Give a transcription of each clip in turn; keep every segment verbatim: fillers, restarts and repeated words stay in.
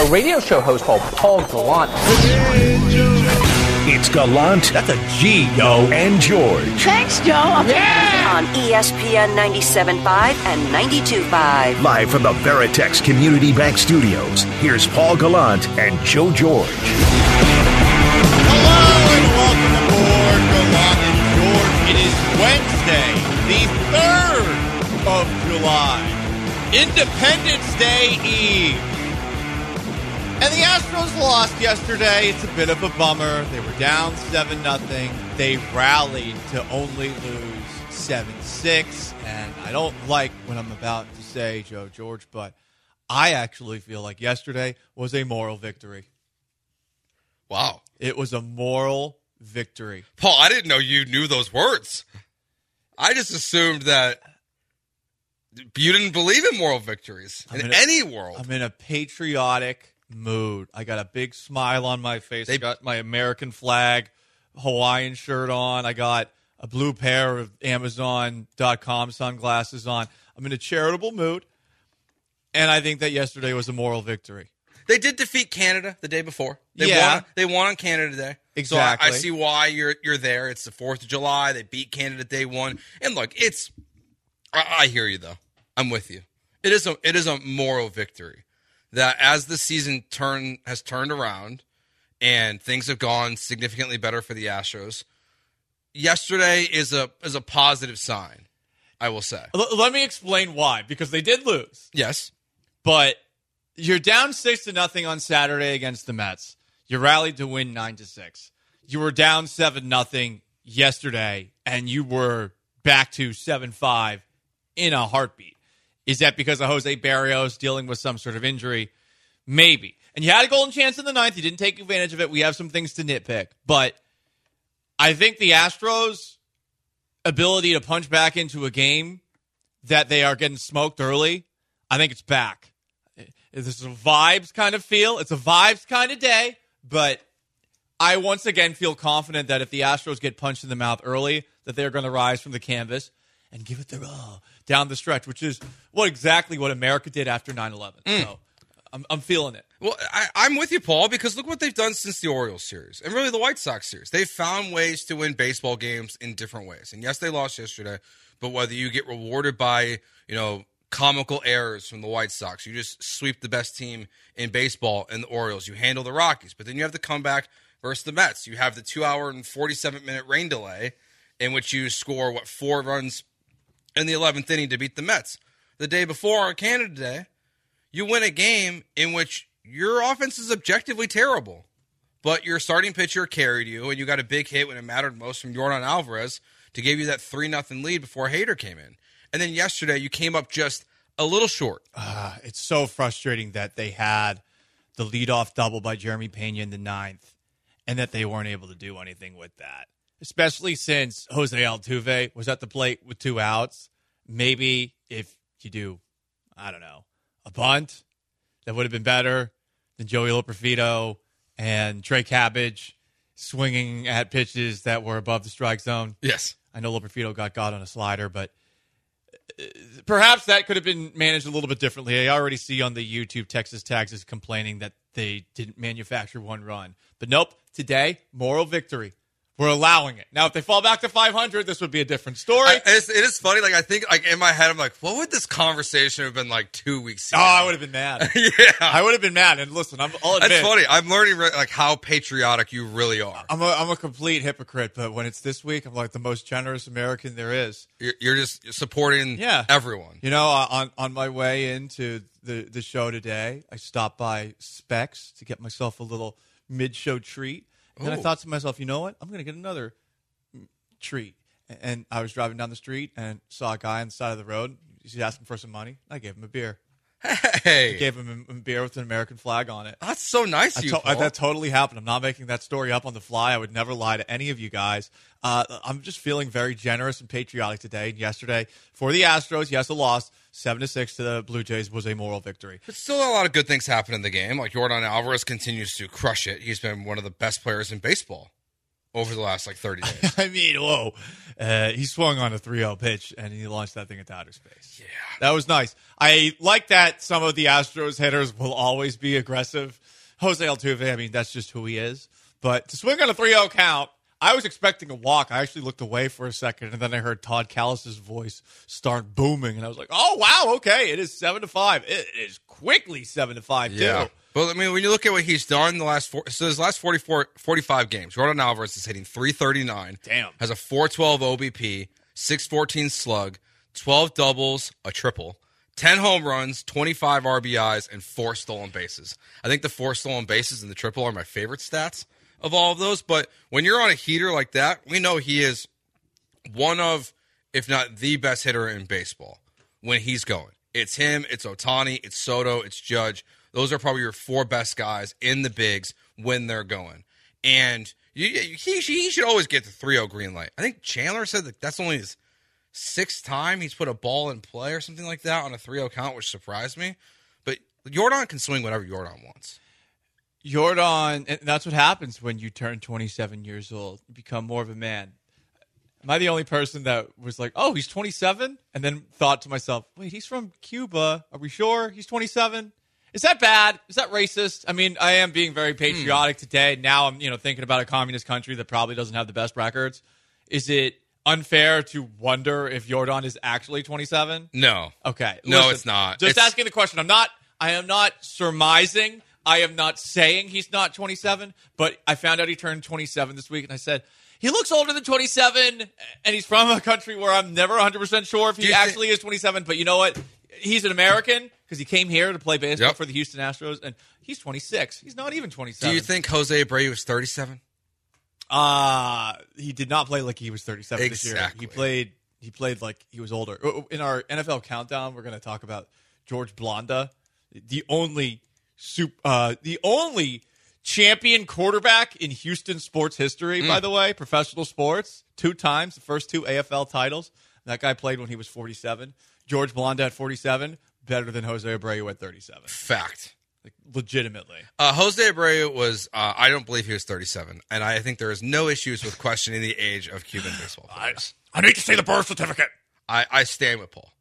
a radio show host called Paul Gallant. It's Gallant. That's a G, yo. And George. Thanks, Joe. Yeah! On E S P N ninety-seven point five and ninety-two point five. Live from the Veritex Community Bank Studios, here's Paul Gallant and Joe George. Hello and welcome aboard Gallant and George. It is Wednesday, the third of July. Independence Day Eve. And the Astros lost yesterday. It's a bit of a bummer. They were down seven nothing. They rallied to only lose seven six. And I don't like what I'm about to say, Joe George, but I actually feel like yesterday was a moral victory. Wow. It was a moral victory. Paul, I didn't know you knew those words. I just assumed that you didn't believe in moral victories in, in a, any world. I'm in a patriotic mood. I got a big smile on my face. They, I got my American flag Hawaiian shirt on. I got a blue pair of Amazon dot com sunglasses on. I'm in a charitable mood, and I think that yesterday was a moral victory. They did defeat Canada the day before. They yeah. won, they won on Canada Day. Exactly. So I, I see why you're you're there. It's the fourth of July. They beat Canada day one. And look, it's I, I hear you though. I'm with you. It is a it is a moral victory. That as the season turn has turned around and things have gone significantly better for the Astros, yesterday is a is a positive sign, I will say. L- let me explain why, because they did lose. Yes. But you're down six to nothing on Saturday against the Mets. You rallied to win nine to six. You were down seven nothing yesterday, and you were back to seven five in a heartbeat. Is that because of Jose Barrios dealing with some sort of injury? Maybe. And you had a golden chance in the ninth. You didn't take advantage of it. We have some things to nitpick. But I think the Astros' ability to punch back into a game that they are getting smoked early, I think it's back. This is a vibes kind of feel. It's a vibes kind of day. But I once again feel confident that if the Astros get punched in the mouth early, that they're going to rise from the canvas and give it their all down the stretch, which is what exactly what America did after nine eleven. Mm. So I'm, I'm feeling it. Well, I, I'm with you, Paul, because look what they've done since the Orioles series and really the White Sox series. They've found ways to win baseball games in different ways. And yes, they lost yesterday, but whether you get rewarded by, you know, comical errors from the White Sox, you just sweep the best team in baseball in the Orioles, you handle the Rockies, but then you have the comeback versus the Mets. You have the two hour and forty-seven minute rain delay in which you score, what, four runs in the eleventh inning to beat the Mets. The day before on Canada Day, you win a game in which your offense is objectively terrible, but your starting pitcher carried you, and you got a big hit when it mattered most from Yordan Alvarez to give you that three nothing lead before Hader came in. And then yesterday, you came up just a little short. Uh, it's so frustrating that they had the leadoff double by Jeremy Pena in the ninth, and that they weren't able to do anything with that. Especially since Jose Altuve was at the plate with two outs. Maybe if you do, I don't know, a bunt, that would have been better than Joey Loperfido and Trey Cabbage swinging at pitches that were above the strike zone. Yes. I know Loperfido got got on a slider, but perhaps that could have been managed a little bit differently. I already see on the YouTube Texas Tags is complaining that they didn't manufacture one run. But nope, today, moral victory. We're allowing it. Now, if they fall back to five hundred, this would be a different story. I, it's, it is funny. Like I think, like in my head, I'm like, what would this conversation have been like two weeks ago? Oh, I would have been mad. yeah, I would have been mad. And listen, I'm, I'll admit, that's funny. I'm learning like how patriotic you really are. I'm a, I'm a complete hypocrite, but when it's this week, I'm like the most generous American there is. You're, you're just supporting yeah. everyone. You know, on on my way into the the show today, I stopped by Specs to get myself a little mid-show treat. And then I thought to myself, you know what? I'm going to get another treat. And I was driving down the street and saw a guy on the side of the road. He's asking for some money. I gave him a beer. Hey. I gave him a beer with an American flag on it. That's so nice of you, to- Paul. That totally happened. I'm not making that story up on the fly. I would never lie to any of you guys. Uh, I'm just feeling very generous and patriotic today. And yesterday, for the Astros, yes, a loss. Seven to six to the Blue Jays was a moral victory. But still a lot of good things happen in the game. Like Yordan Alvarez continues to crush it. He's been one of the best players in baseball over the last like thirty days. I mean, whoa. Uh, he swung on a three oh pitch, and he launched that thing into outer space. Yeah. That was nice. I like that some of the Astros hitters will always be aggressive. Jose Altuve, I mean, that's just who he is. But to swing on a three oh count, I was expecting a walk. I actually looked away for a second, and then I heard Todd Callis' voice start booming, and I was like, oh, wow, okay, it is seven to five. It is quickly seven to five, Yeah. too. But, I mean, when you look at what he's done the last four, so his last forty-four, forty-five games, Jordan Alvarez is hitting three thirty-nine. Damn. Has a four twelve O B P, six fourteen slug, twelve doubles, a triple, ten home runs, twenty-five R B Is, and four stolen bases. I think the four stolen bases and the triple are my favorite stats of all of those. But when you're on a heater like that, we know he is one of, if not the best hitter in baseball when he's going. It's him, it's Ohtani, it's Soto, it's Judge. Those are probably your four best guys in the bigs when they're going. And you, he, he should always get the three oh green light. I think Chandler said that that's only his sixth time he's put a ball in play or something like that on a three oh count, which surprised me. But Jordan can swing whatever Jordan wants. Jordan, and that's what happens when you turn twenty-seven years old. You become more of a man. Am I the only person that was like, oh, he's twenty-seven? And then thought to myself, wait, he's from Cuba. Are we sure he's twenty-seven? Is that bad? Is that racist? I mean, I am being very patriotic mm. today. Now I'm, you know, thinking about a communist country that probably doesn't have the best records. Is it unfair to wonder if Jordan is actually twenty-seven? No. Okay. No, Listen, it's not. Just it's... asking the question. I'm not, I am not surmising. I am not saying he's not twenty-seven, but I found out he turned twenty-seven this week, and I said, he looks older than twenty-seven, and he's from a country where I'm never one hundred percent sure if he actually think- is twenty-seven, but you know what? He's an American because he came here to play baseball yep. for the Houston Astros, and he's twenty-six. He's not even twenty-seven. Do you think Jose Abreu was thirty-seven? Uh, he did not play like he was thirty-seven exactly. this year. He played he played like he was older. In our N F L countdown, we're going to talk about George Blanda, the only super, uh, the only champion quarterback in Houston sports history, mm. by the way, professional sports, two times, the first two A F L titles. That guy played when he was forty-seven. George Blanda at forty-seven, better than Jose Abreu at thirty-seven. Fact. Like, legitimately. Uh, Jose Abreu was, uh, I don't believe he was thirty-seven, and I think there is no issues with questioning the age of Cuban baseball players. I, I need to see the birth certificate. I, I stand with Paul.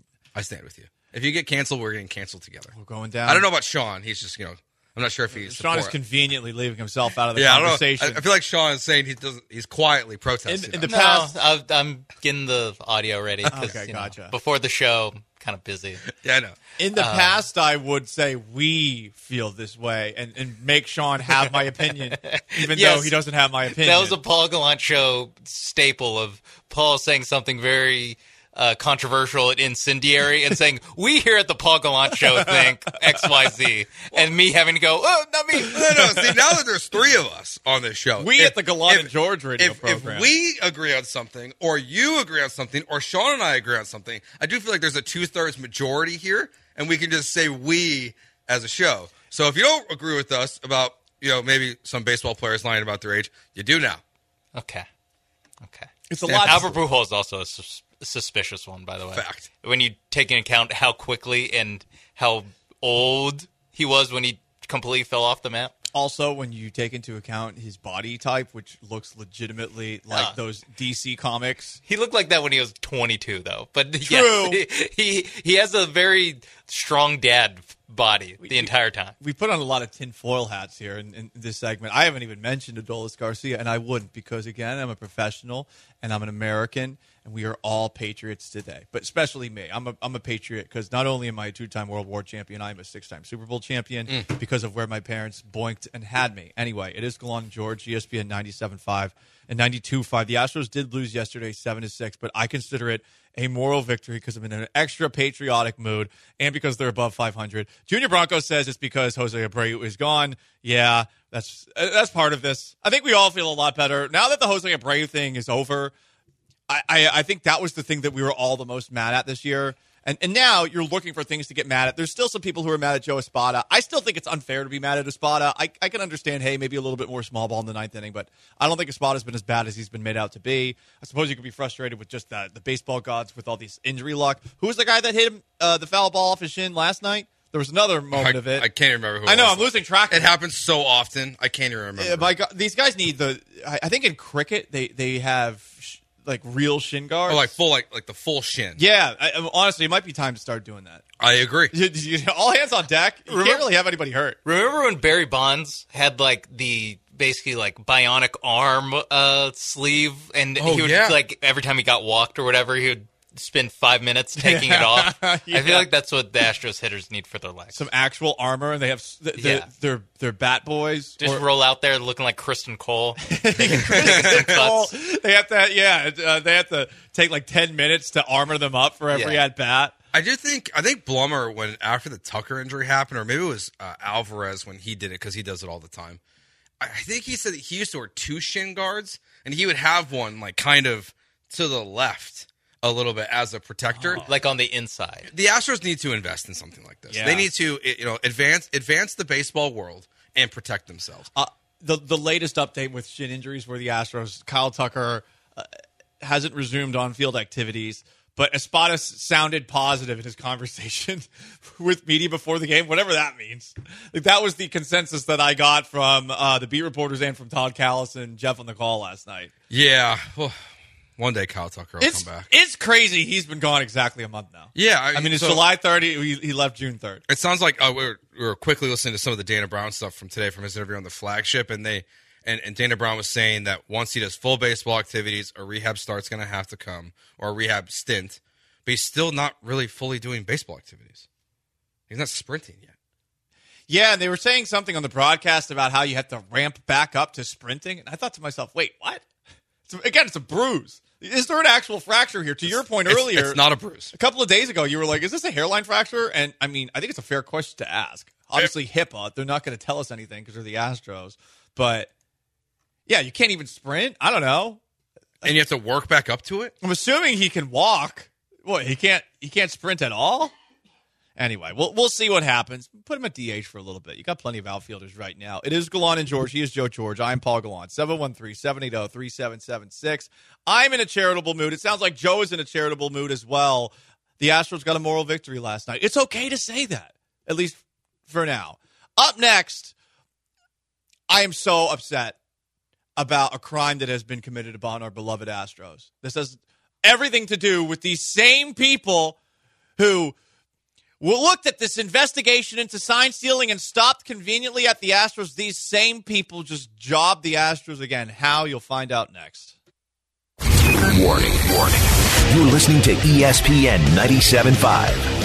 I stand with you. If you get canceled, we're getting canceled together. We're going down. I don't know about Sean. He's just, you know, I'm not sure if he's. Sean is conveniently leaving himself out of the yeah, conversation. I, don't know. I, I feel like Sean is saying he doesn't. He's quietly protesting. In, in the no, past, I, I'm getting the audio ready. Okay, you gotcha. Know, before the show, kind of busy. Yeah, I know. In the Uh, past, I would say we feel this way and, and make Sean have my opinion, even Yes. though he doesn't have my opinion. That was a Paul Gallant show staple of Paul saying something very uh, controversial and incendiary and saying, we here at the Paul Gallant show think X Y Z. And me having to go, oh, not me. No, no. See, now that there's three of us on this show. We if, at the Gallant if, and George radio if, program. If we agree on something, or you agree on something, or Sean and I agree on something, I do feel like there's a two-thirds majority here, and we can just say we as a show. So if you don't agree with us about, you know, maybe some baseball players lying about their age, you do now. Okay. Okay. It's a lot. Albert Pujols is also a sus- suspicious one, by the way. Fact. When you take into account how quickly and how old he was when he completely fell off the map. Also, when you take into account his body type, which looks legitimately like Uh. those D C comics. He looked like that when he was twenty-two, though. But True. yes, he, he he has a very strong dad body the entire time. We put on a lot of tinfoil hats here in, in this segment. I haven't even mentioned Adolis Garcia, and I wouldn't because, again, I'm a professional and I'm an American, and we are all patriots today. But especially me. I'm a, I'm a patriot because not only am I a two-time World War champion, I'm a six-time Super Bowl champion mm. because of where my parents boinked and had me. Anyway, it is Gallant and George, E S P N ninety-seven point five and ninety-two point five. The Astros did lose yesterday seven to six, but I consider it a moral victory because I'm in an extra patriotic mood and because they're above five hundred. Junior Bronco says it's because Jose Abreu is gone. Yeah, that's that's part of this. I think we all feel a lot better. Now that the Jose Abreu thing is over, I, I, I think that was the thing that we were all the most mad at this year. And and now you're looking for things to get mad at. There's still some people who are mad at Joe Espada. I still think it's unfair to be mad at Espada. I, I can understand, hey, maybe a little bit more small ball in the ninth inning, but I don't think Espada's been as bad as he's been made out to be. I suppose you could be frustrated with just the, the baseball gods with all these injury luck. Who was the guy that hit him uh, the foul ball off his shin last night? There was another moment I, of it. I can't even remember who I know, it was. I'm losing track of it. It happens so often. I can't even remember. Uh, my God, these guys need the. I, I think in cricket they they have sh- like real shin guards. Or like full, like like the full shin. Yeah, I, I- honestly, it might be time to start doing that. I agree. You- you- All hands on deck. You Remember- can't really have anybody hurt. Remember when Barry Bonds had like the basically like bionic arm uh, sleeve, and Oh, he would yeah. like every time he got walked or whatever, he would spend five minutes taking it off. I Yeah. feel like that's what the Astros hitters need for their legs. Some actual armor, and they have s- the, the, Yeah. they're they're bat boys. Just or- roll out there looking like Kristen Cole, taking, taking some Oh, cuts. they have to, yeah, uh, they have to take like ten minutes to armor them up for every Yeah. at bat. I do think I think Blummer, when after the Tucker injury happened, or maybe it was uh, Alvarez when he did it because he does it all the time. I I think he said that he used to wear two shin guards, and he would have one like kind of to the left a little bit as a protector. Like on the inside. The Astros need to invest in something like this. Yeah. They need to, you know, advance advance the baseball world and protect themselves. Uh, the the latest update with shin injuries were the Astros. Kyle Tucker uh, hasn't resumed on field activities, but Espada sounded positive in his conversation with media before the game, whatever that means. Like, that was the consensus that I got from uh, the beat reporters and from Todd Callis and Jeff on the call last night. Yeah, well, one day Kyle Tucker will It's come back. it's crazy. He's been gone exactly a month now. Yeah, I mean, it's so- July thirtieth. He, he left June third. It sounds like uh, we're we're quickly listening to some of the Dana Brown stuff from today from his interview on the Flagship, and they and, and Dana Brown was saying that once he does full baseball activities, a rehab start's going to have to come or a rehab stint, but he's still not really fully doing baseball activities. He's not sprinting yet. Yeah, and they were saying something on the broadcast about how you have to ramp back up to sprinting, and I thought to myself, wait, what? So, again, it's a bruise. Is there an actual fracture here? To your point It's- earlier, it's not a bruise. A couple of days ago, you were like, is this a hairline fracture? And, I mean, I think it's a fair question to ask. Obviously, HIPAA, they're not going to tell us anything because they're the Astros. But, yeah, you can't even sprint? I don't know. And you have to work back up to it? I'm assuming he can walk. What, he can't he can't sprint at all? Anyway, we'll we'll see what happens. Put him at D H for a little bit. You got plenty of outfielders right now. It is Gallant and George. He is Joe George. I'm Paul Gallant. seven one three, seven eight zero, three seven seven six. I'm in a charitable mood. It sounds like Joe is in a charitable mood as well. The Astros got a moral victory last night. It's okay to say that, at least for now. Up next, I am so upset about a crime that has been committed upon our beloved Astros. This has everything to do with these same people who looked at this investigation into sign stealing and stopped conveniently at the Astros. These same people just jobbed the Astros again. How? You'll find out next. Warning, warning. You're listening to E S P N ninety-seven point five.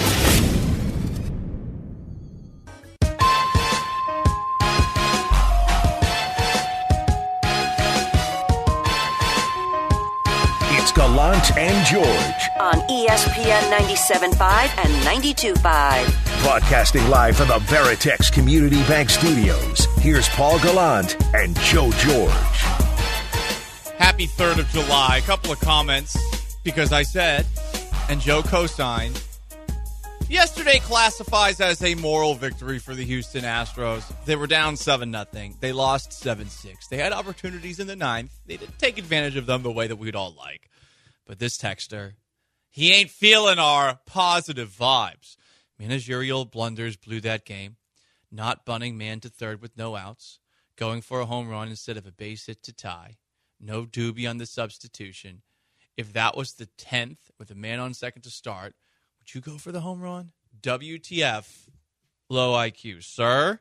It's Gallant and George, On E S P N ninety-seven point five and ninety-two point five. broadcasting live from the Veritex Community Bank Studios. Here's Paul Gallant and Joe George. Happy third of July. A couple of comments because I said, and Joe co-signed, yesterday classifies as a moral victory for the Houston Astros. They were down seven nothing. They lost seven six. They had opportunities in the ninth. They didn't take advantage of them the way that we'd all like. But this texter, he ain't feeling our positive vibes. Managerial blunders blew that game. Not bunting man to third with no outs. Going for a home run instead of a base hit to tie. No doobie on the substitution. If that was the tenth with a man on second to start, would you go for the home run? W T F, low I Q. Sir,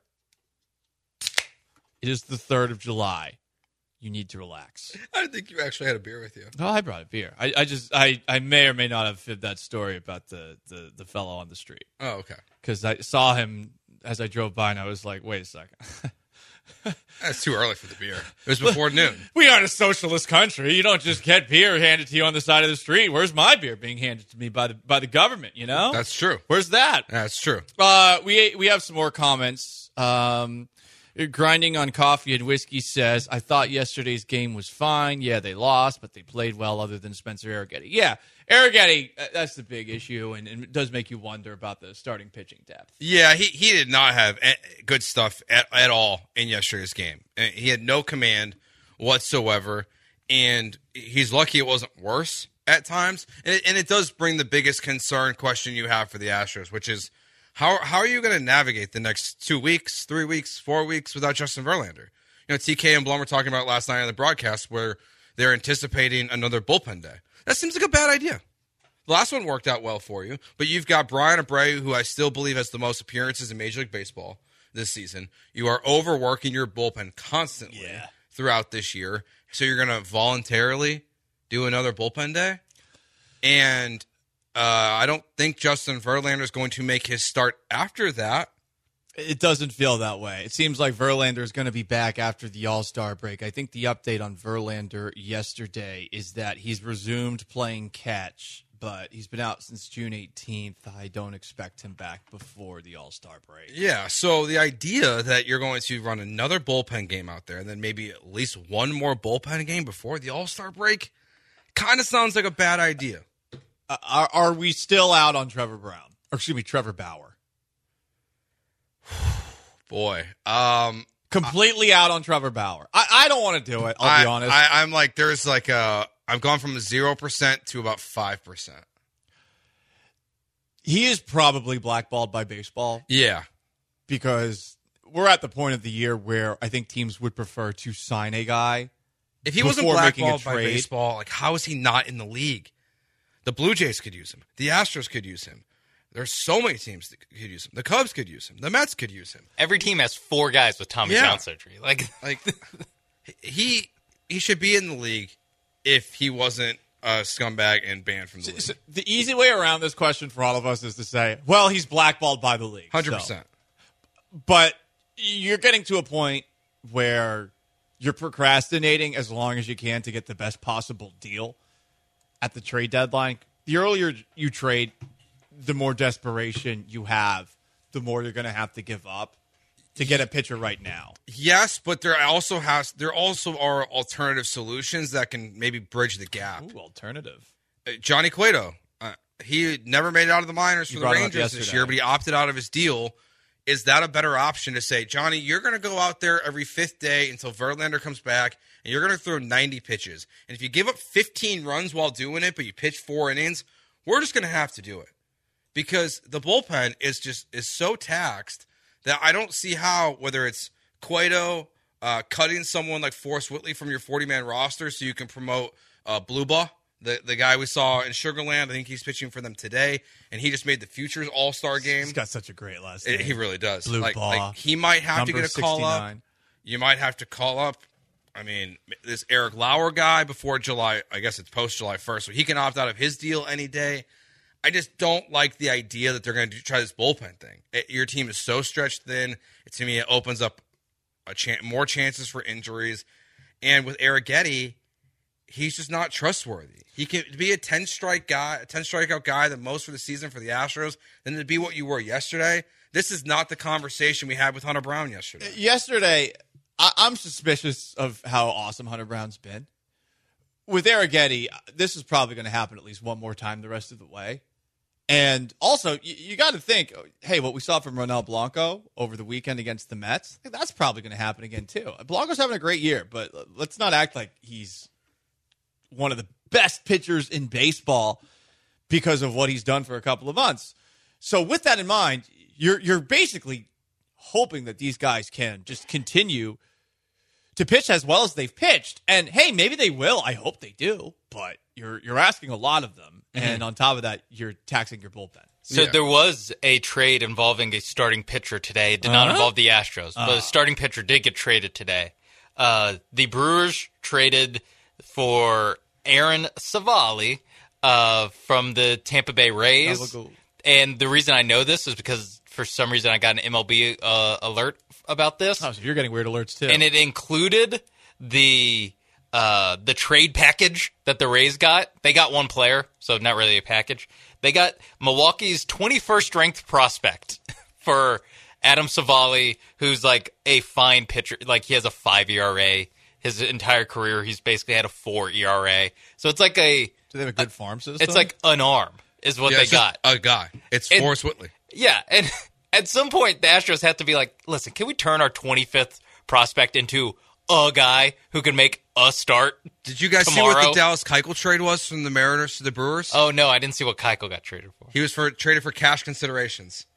it is the third of July. You need to relax. I didn't think you actually had a beer with you. Oh, I brought a beer. I, I just, I, I may or may not have fibbed that story about the, the, the fellow on the street. Oh, okay. Because I saw him as I drove by, and I was like, wait a second. That's too early for the beer. It was before noon. We aren't a socialist country. You don't just get beer handed to you on the side of the street. Where's my beer being handed to me by the by the government, you know? That's true. Where's that? That's true. Uh, we we have some more comments. Um, Grinding on Coffee and Whiskey says, I thought yesterday's game was fine. Yeah, they lost, but they played well other than Spencer Arrighetti. Yeah, Arrighetti, uh, that's the big issue, and, and it does make you wonder about the starting pitching depth. Yeah, he, he did not have a- good stuff at, at all in yesterday's game. Uh, He had no command whatsoever, and he's lucky it wasn't worse at times. And it, and it does bring the biggest concern question you have for the Astros, which is How how are you going to navigate the next two weeks, three weeks, four weeks without Justin Verlander? You know, T K and Blum were talking about last night on the broadcast where they're anticipating another bullpen day. That seems like a bad idea. The last one worked out well for you, but you've got Brian Abreu, who I still believe has the most appearances in Major League Baseball this season. You are overworking your bullpen constantly yeah. throughout this year, so you're going to voluntarily do another bullpen day? And uh, I don't think Justin Verlander is going to make his start after that. It doesn't feel that way. It seems like Verlander is going to be back after the All-Star break. I think the update on Verlander yesterday is that he's resumed playing catch, but he's been out since June eighteenth. I don't expect him back before the All-Star break. Yeah, so the idea that you're going to run another bullpen game out there and then maybe at least one more bullpen game before the All-Star break kind of sounds like a bad idea. Uh, are, are we still out on Trevor Brown? Or excuse me, Trevor Bauer? Boy. Um, Completely I, out on Trevor Bauer. I, I don't want to do it, I'll I, be honest. I, I'm like, there's like a, I've gone from zero percent to about five percent. He is probably blackballed by baseball. Yeah. Because we're at the point of the year where I think teams would prefer to sign a guy. If he wasn't before making a blackballed by trade. baseball, like how is he not in the league? The Blue Jays could use him. The Astros could use him. There's so many teams that could use him. The Cubs could use him. The Mets could use him. Every team has four guys with Tommy Yeah. John surgery. Like, Like he he should be in the league if he wasn't a scumbag and banned from the league. So the easy way around this question for all of us is to say, well, he's blackballed by the league. Hundred so. percent. But you're getting to a point where you're procrastinating as long as you can to get the best possible deal at the trade deadline. The earlier you trade, the more desperation you have, the more you're going to have to give up to get a pitcher right now. Yes, but there also has there also are alternative solutions that can maybe bridge the gap. Ooh, alternative. Uh, Johnny Cueto, uh, he never made it out of the minors You for the brought him up Rangers this yesterday. year, but he opted out of his deal. Is that a better option to say, Johnny, you're going to go out there every fifth day until Verlander comes back, and you're going to throw ninety pitches. And if you give up fifteen runs while doing it, but you pitch four innings, we're just going to have to do it. Because the bullpen is just is so taxed that I don't see how, whether it's Cueto uh, cutting someone like Forrest Whitley from your forty-man roster so you can promote uh, Bluba, the, the guy we saw in Sugarland. I think he's pitching for them today, and he just made the Futures All-Star game. He's got such a great last It- name. he really does. Blue like, Ball, like he might have to number get a call up. sixty-nine. You might have to call up. I mean, this Eric Lauer guy before July, I guess it's post July first, so he can opt out of his deal any day. I just don't like the idea that they're going to try this bullpen thing. It, your team is so stretched thin. It, to me, it opens up a chan- more chances for injuries. And with Arrighetti, he's just not trustworthy. He can be a ten strike guy, a ten strikeout guy, the most for the season for the Astros, than to be what you were yesterday. This is not the conversation we had with Hunter Brown yesterday. Yesterday, I- I'm suspicious of how awesome Hunter Brown's been. With Arrighetti, this is probably going to happen at least one more time the rest of the way. And also, you, you got to think, hey, what we saw from Ronel Blanco over the weekend against the Mets, that's probably going to happen again too. Blanco's having a great year, but let's not act like he's one of the best pitchers in baseball because of what he's done for a couple of months. So with that in mind, you're you're basically hoping that these guys can just continue to pitch as well as they've pitched. And hey, maybe they will. I hope they do. But you're you're asking a lot of them. Mm-hmm. And on top of that, you're taxing your bullpen. So Yeah. there was a trade involving a starting pitcher today. It did not Uh-huh. involve the Astros, but Uh. the starting pitcher did get traded today. Uh, the Brewers traded for Aaron Savali uh, from the Tampa Bay Rays. Have a go. And the reason I know this is because for some reason I got an M L B uh, alert about this. Oh, so you're getting weird alerts too. And it included the uh, the trade package that the Rays got. They got one player, so not really a package. They got Milwaukee's twenty-first ranked prospect for Adam Savali, who's like a fine pitcher. Like he has a five E R A. His entire career, he's basically had a four E R A. So it's like a Do they have a good farm system? it's like an arm is what Yeah, they it's just got. a guy. It's And- Forrest Whitley. Yeah, and at some point, the Astros have to be like, listen, can we turn our twenty-fifth prospect into a guy who can make a start? Did you guys see what tomorrow? the Dallas Keuchel trade was from the Mariners to the Brewers? Oh, no, I didn't see what Keuchel got traded for. He was for traded for cash considerations.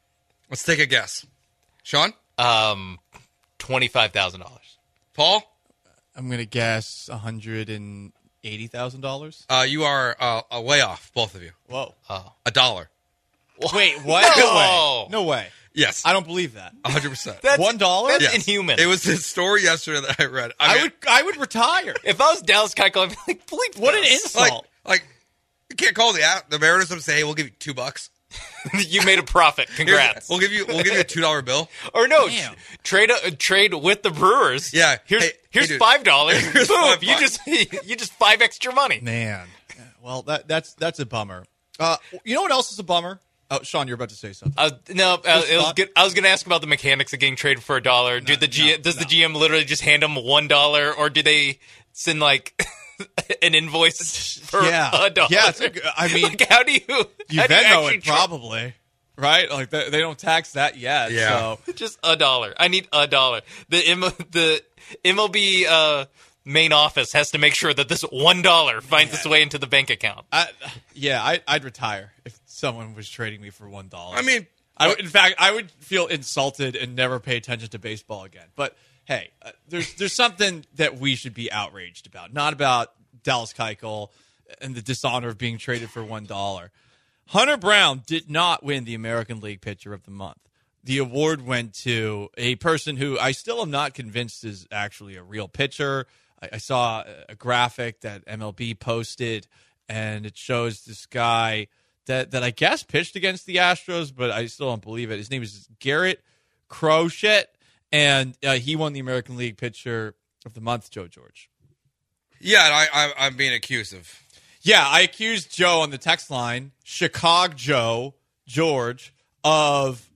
Let's take a guess. Sean? Um, twenty-five thousand dollars. Paul? I'm going to guess one hundred eighty thousand dollars. Uh, you are uh, a way off, both of you. Whoa. Oh. A dollar. Wait, what? No. No way. No way. Yes. I don't believe that. one hundred percent. That's, One dollar? That's Yes. inhuman. It was this story yesterday that I read. I, I mean, would I would retire. If I was Dallas Keuchel, I'd be like, bleep What an this. like, insult. like, you can't call the app, the Mariners and say, hey, we'll give you two bucks. You made a profit. Here's- Congrats. We'll give you we'll give you a two dollar bill. Or no, Damn. tr- trade a, trade with the Brewers. Yeah. Here's Hey, here's hey, dude. five dollars. Here's Boom. five You bucks. just you just five extra money. Man. Well, that that's that's a bummer. Uh, you know what else is a bummer? Oh, Sean, you're about to say something. Uh, no, uh, Just it was thought- good. I was going to ask about the mechanics of getting traded for a dollar. Do the G- no, does the no. G M literally just hand them one dollar, or do they send like an invoice for Yeah. a dollar? Yeah, it's a g- I mean, like, how do you? You how do you Venmo actually it tra- probably, right? Like they, they don't tax that yet. Yeah. So Just a dollar. I need a dollar. The M- the M L B uh, main office has to make sure that this one dollar finds its way into the bank account. I, yeah, I, I'd retire if someone was trading me for one dollar. I mean, I would, in fact, I would feel insulted and never pay attention to baseball again. But hey, uh, there's there's something that we should be outraged about, not about Dallas Keuchel and the dishonor of being traded for one dollar. Hunter Brown did not win the American League Pitcher of the Month. The award went to a person who I still am not convinced is actually a real pitcher. I, I saw a graphic that M L B posted, and it shows this guy that, that I guess pitched against the Astros, but I still don't believe it. His name is Garrett Crochet, and uh, he won the American League Pitcher of the Month, Joe George. yeah, I, I, I'm being accused of. Yeah, I accused Joe on the text line, Chicago Joe George, of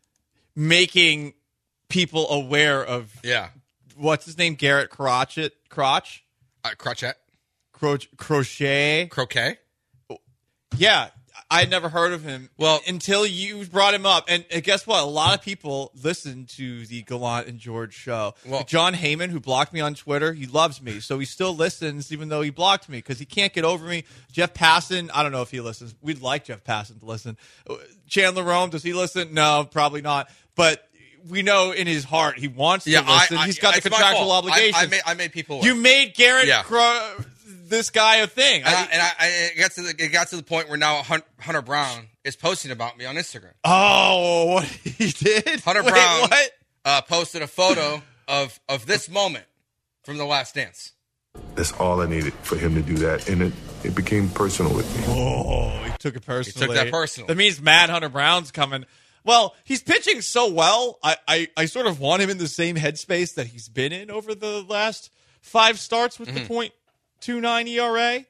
making people aware of Yeah. what's his name, Garrett Crotchet, Crotch, Uh, crochet? Cro- Crochet. Croquet? Yeah, I'd never heard of him. Well- until you brought him up, and, and guess what? A lot of people listen to the Gallant and George show. Well- John Heyman, who blocked me on Twitter, he loves me, so he still listens, even though he blocked me because he can't get over me. Jeff Passan, I don't know if he listens. We'd like Jeff Passan to listen. Chandler Rome, does he listen? No, probably not. But we know in his heart he wants Yeah, to listen. I, I, He's got the it's my contractual fault. I- obligations. I, made, I made people. You made Garrett Yeah. Cro- this guy a thing. And, I, I- and I, I, it got to the it got to the point where now Hun- Hunter Brown is posting about me on Instagram. oh, what he did? Hunter Wait, Brown what? uh, posted a photo of of this moment from The Last Dance. That's all I needed for him to do that, and it, it became personal with me. Oh, he took it personally. that personal. That means Mad Hunter Brown's coming. Well, he's pitching so well. I, I, I sort of want him in the same headspace that he's been in over the last five starts with Mm-hmm. the point two nine E R A.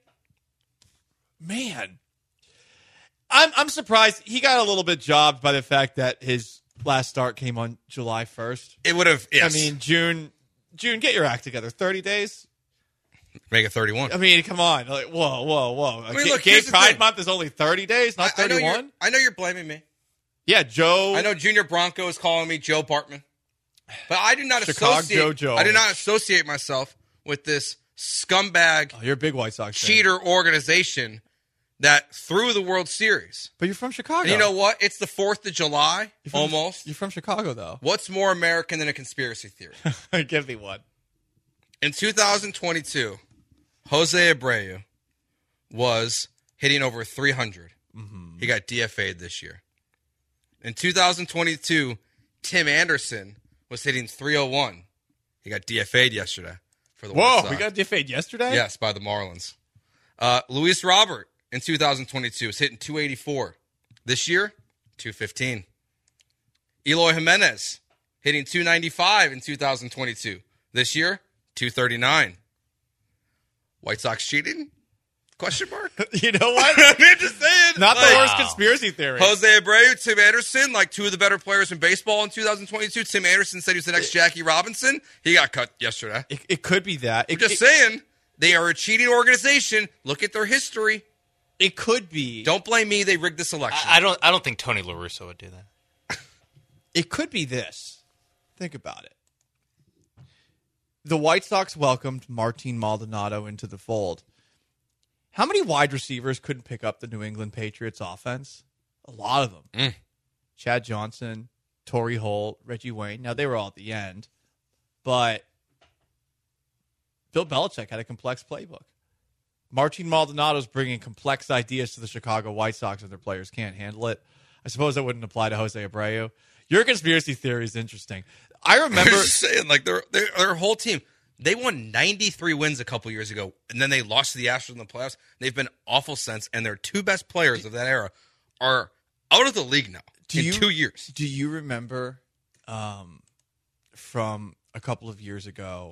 Man, I'm I'm surprised he got a little bit jobbed by the fact that his last start came on July first. It would have. Yes. I mean, June. June, get your act together. thirty days. make it thirty-one. I mean, come on. Like, whoa, whoa, whoa. I mean, Ga- look, Gay here's the Pride thing. Month is only thirty days, not I, I know you're, thirty-one. I know you're blaming me. Yeah, Joe. I know Junior Bronco is calling me Joe Bartman, but I do not Chicago associate. Joe. I do not associate myself with this scumbag Oh, you're a big White Sox fan. cheater organization that threw the World Series. But you're from Chicago. And you know what? It's the fourth of July, You're from- almost. You're from Chicago, though. What's more American than a conspiracy theory? Give me one. In two thousand twenty-two, Jose Abreu was hitting over three hundred. Mm-hmm. He got D F A'd this year. In two thousand twenty-two, Tim Anderson was hitting three oh one. He got D F A'd yesterday for the White Whoa, Sox. we got D F A'd yesterday? Yes, by the Marlins. Uh, Luis Robert in two thousand twenty-two was hitting two eighty-four. This year, two fifteen. Eloy Jimenez hitting two ninety-five in two thousand twenty-two. This year, two thirty-nine. White Sox cheating? Question mark? You know what? I'm just saying. Not the Like, worst conspiracy theory. Jose Abreu, Tim Anderson, like two of the better players in baseball in two thousand twenty-two. Tim Anderson said he was the next Jackie Robinson. He got cut yesterday. It, it could be that. It, I'm just it, saying, they are a cheating organization. Look at their history. it could be. Don't blame me. They rigged this election. I, I don't. I don't think Tony La Russa would do that. It could be this. Think about it. The White Sox welcomed Martin Maldonado into the fold. How many wide receivers couldn't pick up the New England Patriots offense? A lot of them. Chad Johnson, Torrey Holt, Reggie Wayne. Now, they were all at the end, but Bill Belichick had a complex playbook. Martin Maldonado's bringing complex ideas to the Chicago White Sox, and their players can't handle it. I suppose that wouldn't apply to Jose Abreu. Your conspiracy theory is interesting. I remember I'm just saying, like their, their their whole team, they won ninety-three wins a couple years ago, and then they lost to the Astros in the playoffs. They've been awful since, and their two best players of that era are out of the league now do in you, two years. Do you remember um, from a couple of years ago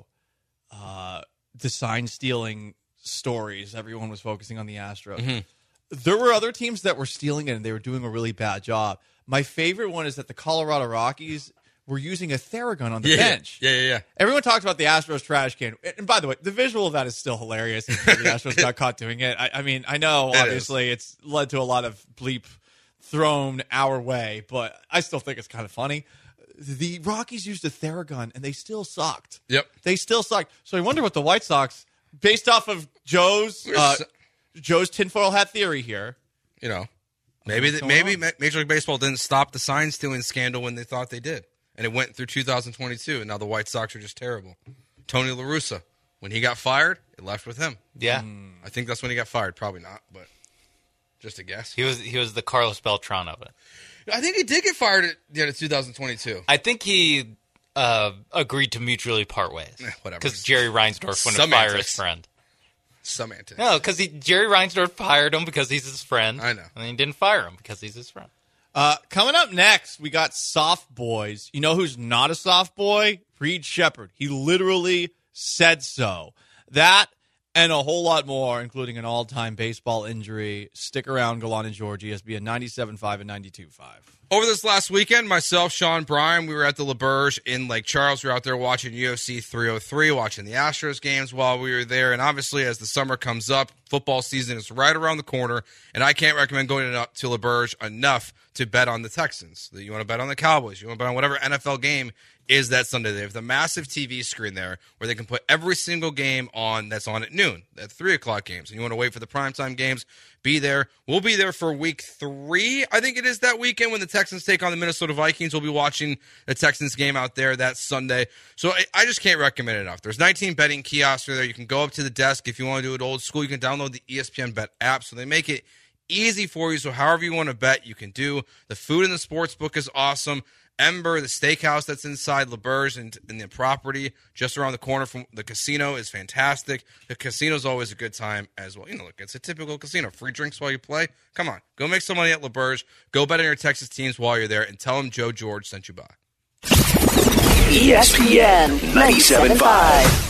uh, the sign stealing stories? Everyone was focusing on the Astros. Mm-hmm. There were other teams that were stealing it, and they were doing a really bad job. My favorite one is that the Colorado Rockies were using a Theragun on the yeah, bench. Yeah, yeah, yeah. Everyone talks about the Astros trash can. And by the way, the visual of that is still hilarious. The Astros got caught doing it. I, I mean, I know, It obviously, it's led to a lot of bleep thrown our way, but I still think it's kind of funny. The Rockies used a Theragun, and they still sucked. Yep. They still sucked. So I wonder what the White Sox, based off of Joe's uh, Joe's tinfoil hat theory here. You know, maybe that maybe on? Major League Baseball didn't stop the sign stealing scandal when they thought they did. And it went through two thousand twenty-two, and now the White Sox are just terrible. Tony La Russa, when he got fired, it left with him. Yeah. Mm. I think that's when he got fired. Probably not, but just a guess. He was he was the Carlos Beltran of it. I think he did get fired at the end of two thousand twenty-two. I think he uh, agreed to mutually part ways. Eh, whatever. Because Jerry Reinsdorf wouldn't fire his friend. Semantics. No, because Jerry Reinsdorf fired him because he's his friend. I know. And he didn't fire him because he's his friend. Uh, coming up next, we got soft boys. You know who's not a soft boy? Reed Shepherd. He literally said so. That and a whole lot more, including an all-time baseball injury. Stick around, Gallant and George, E S P N ninety-seven point five and ninety-two point five. Over this last weekend, myself, Sean Bryan, we were at the LaBerge in Lake Charles. We were out there watching U F C three oh three, watching the Astros games while we were there. And obviously, as the summer comes up, football season is right around the corner. And I can't recommend going to LaBerge enough to bet on the Texans. You want to bet on the Cowboys. You want to bet on whatever N F L game is that Sunday. They have the massive T V screen there where they can put every single game on that's on at noon, at three o'clock games. And you want to wait for the primetime games, be there. We'll be there for week three, I think it is that weekend when the Texans take on the Minnesota Vikings. We'll be watching the Texans game out there that Sunday. So I, I just can't recommend it enough. There's nineteen betting kiosks there. You can go up to the desk. If you want to do it old school, you can download the E S P N Bet app. So they make it easy for you. So however you want to bet, you can do. The food in the sports book is awesome. Ember, the steakhouse that's inside LaBerge and, and the property just around the corner from the casino is fantastic. The casino's always a good time as well. You know, look, it's a typical casino. Free drinks while you play. Come on. Go make some money at LaBerge. Go bet on your Texas teams while you're there and tell them Joe George sent you by. E S P N ninety-seven point five.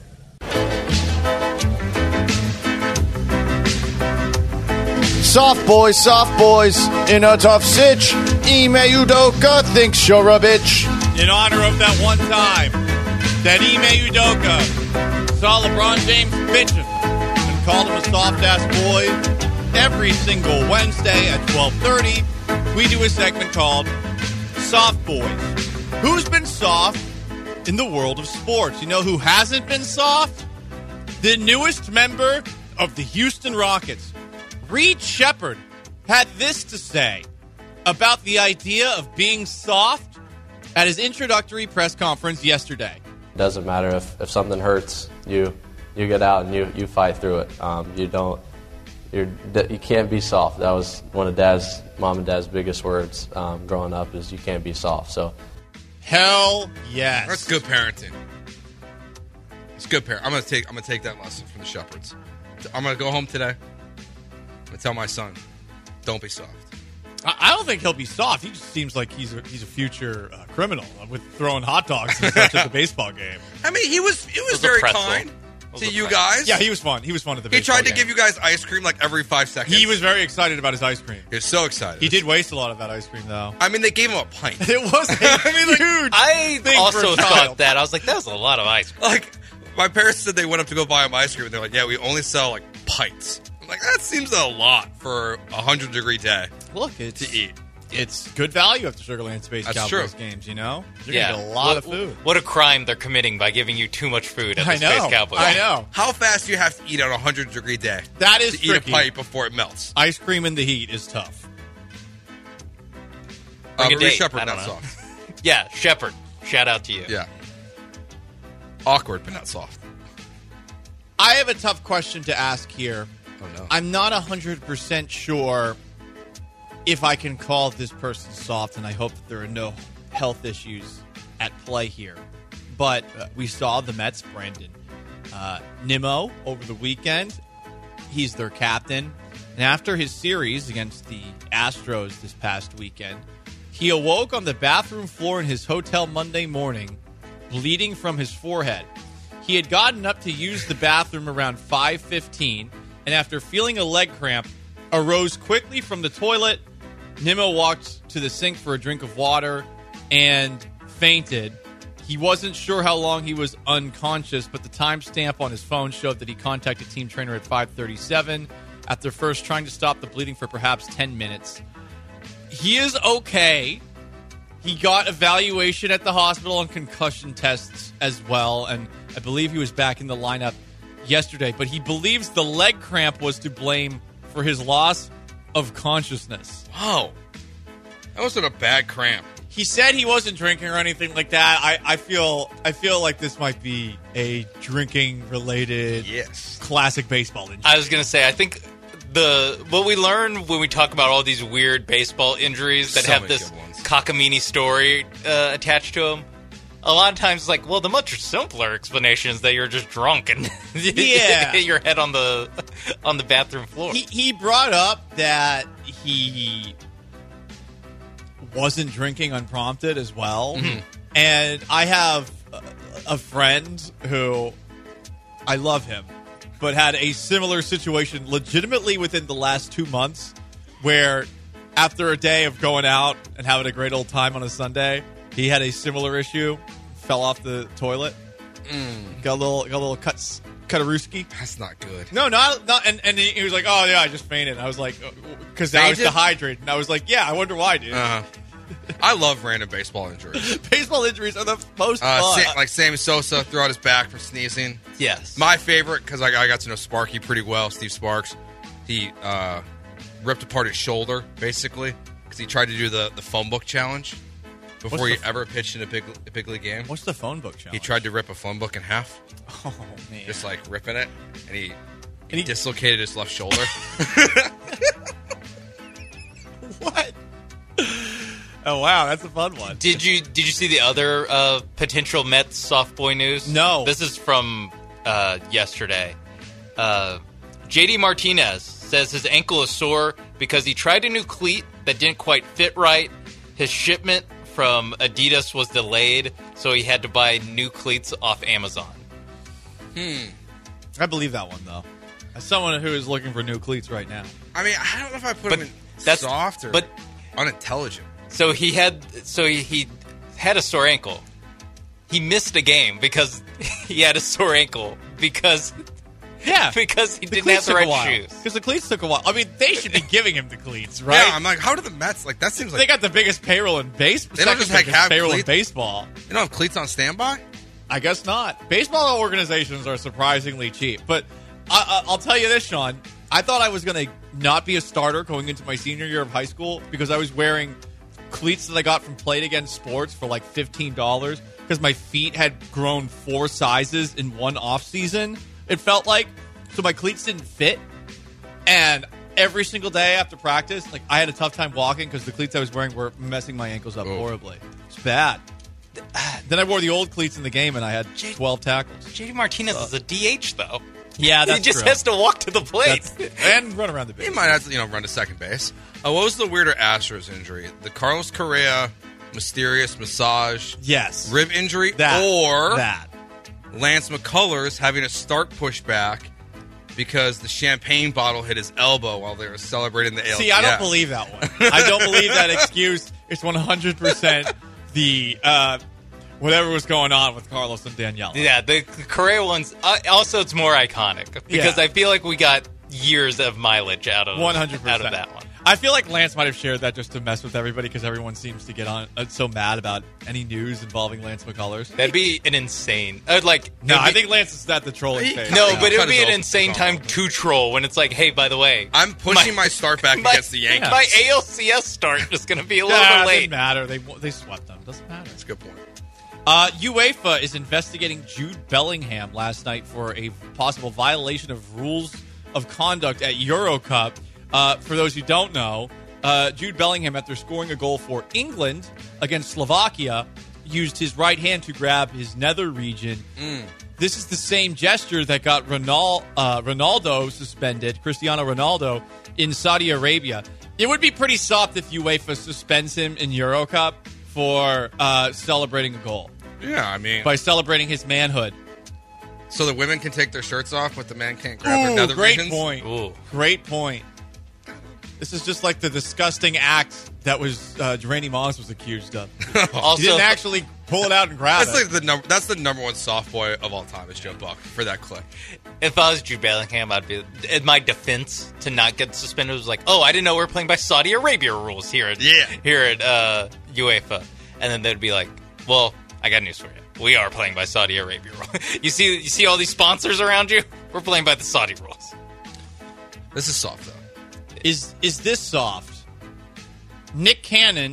Soft boys, soft boys, in a tough sitch. Ime Udoka thinks you're a bitch. In honor of that one time that Ime Udoka saw LeBron James bitching and called him a soft-ass boy, every single Wednesday at twelve thirty, we do a segment called Soft Boys. Who's been soft in the world of sports? You know who hasn't been soft? The newest member of the Houston Rockets. Reed Shepherd had this to say about the idea of being soft at his introductory press conference yesterday. It doesn't matter if, if something hurts, you you get out and you, you fight through it. Um, you don't you're, you can't be soft. That was one of Dad's mom and Dad's biggest words um, growing up is you can't be soft. So, hell yes, that's good parenting. It's good parent. I'm gonna take I'm gonna take that lesson from the Shepherds. I'm gonna go home today. I tell my son, don't be soft. I don't think he'll be soft. He just seems like he's a, he's a future uh, criminal with throwing hot dogs and such at the baseball game. I mean, he was he was, was very kind was to you guys. Yeah, he was fun. He was fun at the he baseball game. He tried to give you guys ice cream like every five seconds. He was very excited about his ice cream. He was so excited. He did waste a lot of that ice cream, though. I mean, they gave him a pint. It was a I mean, like, huge I thing also for a thought child. that. I was like, that was a lot of ice cream. Like, my parents said they went up to go buy him ice cream, and they're like, yeah, we only sell, like, pints. I'm like, that seems a lot for a one hundred degree day Look, it's, to eat. It's good value after Sugar Land Space That's Cowboys true. games, you know? You're yeah, going to get a lot what, of food. What a crime they're committing by giving you too much food at the I know. Space Cowboys. I know. How fast do you have to eat on a one hundred degree day? That is to tricky. eat a pint before it melts. Ice cream in the heat is tough. Bring Uh, a Marie date. Shepard, I don't not know. soft. Yeah, Shepard. Shout out to you. Yeah. Awkward, but not soft. I have a tough question to ask here. Oh, no. I'm not one hundred percent sure if I can call this person soft, and I hope that there are no health issues at play here. But uh, we saw the Mets, Brandon uh, Nimmo, over the weekend. He's their captain. And after his series against the Astros this past weekend, he awoke on the bathroom floor in his hotel Monday morning, bleeding from his forehead. He had gotten up to use the bathroom around five fifteen, and after feeling a leg cramp, arose quickly from the toilet. Nimmo walked to the sink for a drink of water and fainted. He wasn't sure how long he was unconscious, but the timestamp on his phone showed that he contacted team trainer at five thirty-seven after first trying to stop the bleeding for perhaps ten minutes. He is okay. He got evaluation at the hospital and concussion tests as well, and I believe he was back in the lineup yesterday, but he believes the leg cramp was to blame for his loss of consciousness. Wow. That wasn't a bad cramp. He said he wasn't drinking or anything like that. I, I feel I feel like this might be a drinking-related Yes. classic baseball injury. I was going to say, I think the what we learn when we talk about all these weird baseball injuries that So have many this good ones. cockamamie story uh, attached to them, a lot of times it's like, well, the much simpler explanation is that you're just drunk and Yeah. hit your head on the on the bathroom floor. He, he brought up that he wasn't drinking unprompted as well. Mm-hmm. And I have a, a friend who I love him, but had a similar situation legitimately within the last two months where after a day of going out and having a great old time on a Sunday, he had a similar issue, fell off the toilet, Mm. got a little, got a little cuts, Cutarooski. That's not good. No, not not, and, and he was like, "Oh yeah, I just fainted." And I was like, "Because I was Fainted? dehydrated." And I was like, "Yeah, I wonder why, dude." Uh-huh. I love random baseball injuries. Baseball injuries are the most Uh, fun. Sa- like Sammy Sosa threw out his back for sneezing. yes. My favorite, because I, I got to know Sparky pretty well, Steve Sparks. He uh, ripped apart his shoulder, basically, because he tried to do the, the phone book challenge before What's he the- ever pitched in a big, a big league game. What's the phone book challenge? He tried to rip a phone book in half, Oh man, just like ripping it, and he, And he- dislocated his left shoulder. what? Oh wow, that's a fun one. Did you did you see the other uh, potential Mets soft boy news? No. This is from uh, yesterday. Uh, J D Martinez says his ankle is sore because he tried a new cleat that didn't quite fit right. His shipment from Adidas was delayed, so he had to buy new cleats off Amazon. I believe that one though. As someone who is looking for new cleats right now, I mean, I don't know if I put But him in that's- soft or but- unintelligent. So he had so he, he had a sore ankle. He missed a game because he had a sore ankle because yeah, because he the didn't have cleats the took a right while. shoes. Because the cleats took a while. I mean, they should be giving him the cleats, right? Yeah, I'm like, how do the Mets, like, that seems they like, got the biggest payroll in baseball. They don't just, like, have payroll in cleats? baseball. you don't have cleats on standby? I guess not. Baseball organizations are surprisingly cheap. But I, I, I'll tell you this, Sean. I thought I was going to not be a starter going into my senior year of high school because I was wearing cleats that I got from Play It Again Sports for like fifteen dollars because my feet had grown four sizes in one off season. It felt like. So my cleats didn't fit. And every single day after practice, like I had a tough time walking because the cleats I was wearing were messing my ankles up Oh. horribly. It's bad. Then I wore the old cleats in the game and I had twelve tackles. J D Martinez is a D H though. Yeah, that's he just true. has to walk to the plate. That's- and run around the base. He might have to, you know, run to second base. Uh, what was the weirder Astros injury? The Carlos Correa mysterious massage Yes. rib injury, That. or that. Lance McCullers having a start pushback because the champagne bottle hit his elbow while they were celebrating the A L C S. See, I don't believe that one. I don't believe that excuse. It's one hundred percent the uh, whatever was going on with Carlos and Daniela. Yeah, the Correa ones. Uh, also, it's more iconic because Yeah. I feel like we got years of mileage out of one hundred percent out of that one. I feel like Lance might have shared that just to mess with everybody because everyone seems to get on uh, so mad about any news involving Lance McCullers. That'd be an insane. Uh, like No, it'd I be- think Lance is at the trolling He- phase. No, Yeah, but it cut would be his an own- insane his time own. to troll when it's like, hey, by the way, I'm pushing my, start back my, against the Yankees. my A L C S start is going to be a little Yeah, bit it late. doesn't matter. They they swept them. Doesn't matter. That's a good point. Uh, UEFA is investigating Jude Bellingham last night for a possible violation of rules of conduct at Euro Cup. Uh, for those who don't know, uh, Jude Bellingham, after scoring a goal for England against Slovakia, used his right hand to grab his nether region. Mm. This is the same gesture that got Ronal- uh, Ronaldo suspended, Cristiano Ronaldo, in Saudi Arabia. It would be pretty soft if UEFA suspends him in Euro Cup for uh, celebrating a goal, Yeah, I mean, by celebrating his manhood. so the women can take their shirts off, but the men can't grab their Ooh, nether great regions? point. Ooh. Great point. This is just like the disgusting act that was uh, Randy Moss was accused of. Also, He didn't actually pull it out and grab That's it. like the number. That's the number one soft boy of all time is Joe Buck for that clip. if I was Jude Bellingham, I'd be in my defense to not get suspended was like, oh, I didn't know we were playing by Saudi Arabia rules here at Yeah. here at uh, UEFA, and then they'd be like, well, I got news for you. We are playing by Saudi Arabia rules. you see, you see all these sponsors around you. We're playing by the Saudi rules. This is soft though. Is is this soft? Nick Cannon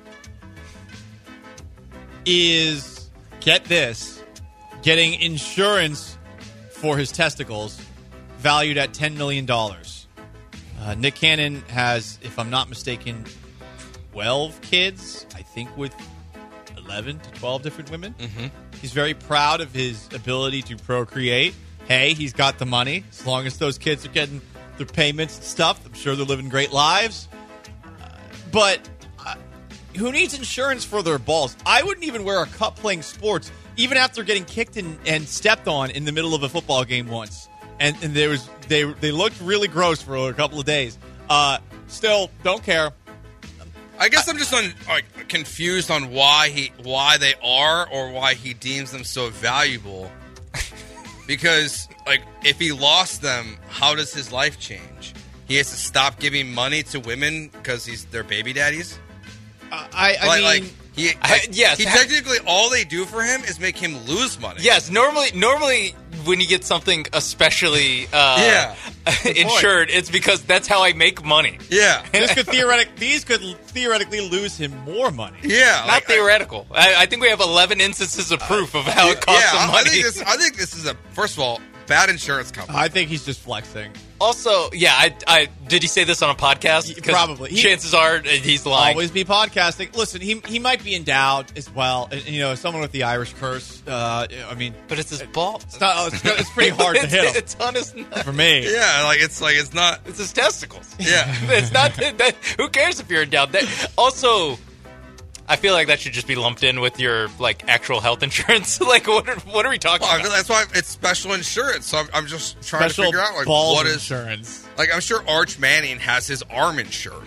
is, get this, getting insurance for his testicles valued at ten million dollars. Uh, Nick Cannon has, if I'm not mistaken, twelve kids, I think with eleven to twelve different women. Mm-hmm. He's very proud of his ability to procreate. Hey, he's got the money. As long as those kids are getting their payments and stuff, I'm sure they're living great lives. Uh, but uh, who needs insurance for their balls? I wouldn't even wear a cup playing sports, even after getting kicked and, and stepped on in the middle of a football game once. And, and there was they they looked really gross for a couple of days. Uh, still, don't care. I guess I'm just un, like, confused on why he why they are or why he deems them so valuable. Because like if he lost them, how does his life change? He has to stop giving money to women because he's their baby daddies. Uh, I, I like, mean, like he, like, I- yes, he ha- technically all they do for him is make him lose money. Yes, normally, normally when you get something especially uh, Yeah. insured, it's because that's how I make money. yeah, this could theoretic, these could theoretically lose him more money. yeah. Not like, I- theoretical. I, I think we have eleven instances of proof of how it costs yeah, them I- money. I think this. I think this is a first of all bad insurance company. I think he's just flexing. Also, yeah, I, I did he say this on a podcast? 'Cause Probably. He- chances are uh, he's lying. Always be podcasting. Listen, he he might be endowed as well. And, you know, someone with the Irish curse. Uh, I mean, but it's his ball. it's not. Oh, it's, it's pretty hard to it's, hit him It's on his nuts. for me. yeah, like it's like it's not. It's his testicles. Yeah. it's not. That, who cares if you're endowed? That also. I feel like that should just be lumped in with your like actual health insurance. Like, what are, what are we talking Well, I about? mean, that's why it's special insurance. So I'm, I'm just trying Special to figure out like balls what is insurance. like. I'm sure Arch Manning has his arm insured.